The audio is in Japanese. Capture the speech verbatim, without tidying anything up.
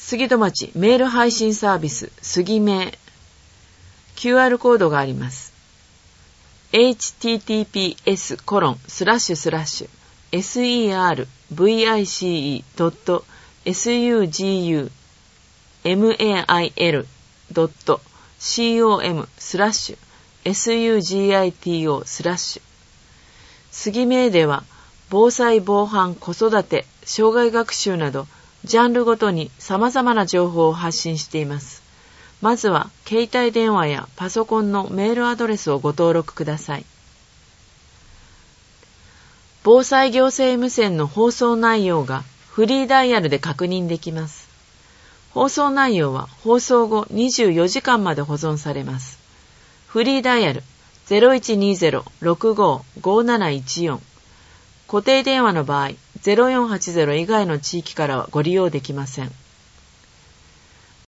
杉戸町メール配信サービス杉メー キューアール コードがあります。エイチティーティーピーエスコロンスラッシュスラッシュエスイーアールブイアイシーイードットエスユージーユーエムエーアイエルドットコムスラッシュエスユージーアイティーオースラッシュ杉メーでは防災防犯子育て障害学習などジャンルごとに様々な情報を発信しています。まずは携帯電話やパソコンのメールアドレスをご登録ください。防災行政無線の放送内容がフリーダイヤルで確認できます。放送内容は放送後にじゅうよじかんまで保存されます。フリーダイヤル ゼロいちにゼロ ろくご ごなないちよん、固定電話の場合ゼロよんはちゼロ以外の地域からはご利用できません。